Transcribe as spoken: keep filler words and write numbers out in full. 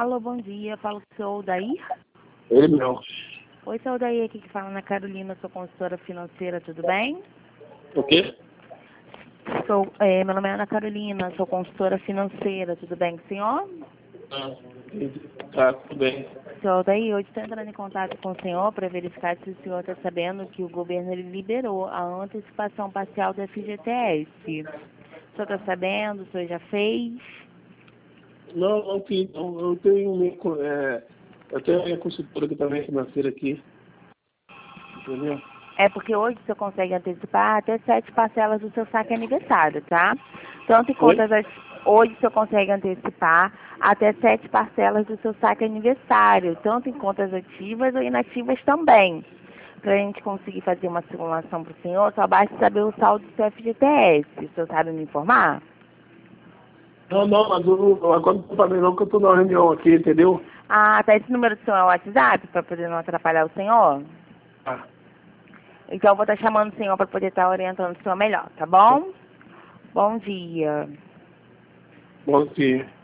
Alô, bom dia. Falo com o senhor Odair? Ele mesmo. Oi, senhor Odair, aqui que fala na Carolina, sou consultora financeira, tudo bem? O quê? Sou, é, meu nome é Ana Carolina, sou consultora financeira, tudo bem com o senhor? Ah, tá, tudo bem. Senhor Odair, hoje estou entrando em contato com o senhor para verificar se o senhor está sabendo que o governo ele liberou a antecipação parcial do F G T S. O senhor está sabendo? O senhor já fez? Não, não, que, não, eu tenho minha, co- é, eu tenho a minha consultora que também é financeira aqui. Entendeu? É porque hoje você consegue antecipar até sete parcelas do seu saque aniversário, tá? Tanto em Oi? contas, as- hoje você consegue antecipar até sete parcelas do seu saque aniversário, tanto em contas ativas ou inativas também. Para a gente conseguir fazer uma simulação para o senhor, só basta saber o saldo do seu F G T S. O senhor sabe me informar? Não, não, mas eu, eu agora não tô falando não, que eu tô numa reunião aqui, entendeu? Ah, tá. Esse número do senhor é o WhatsApp, para poder não atrapalhar o senhor? Ah, Então eu vou estar chamando o senhor para poder estar orientando o senhor melhor, tá bom? Bom dia. bom dia.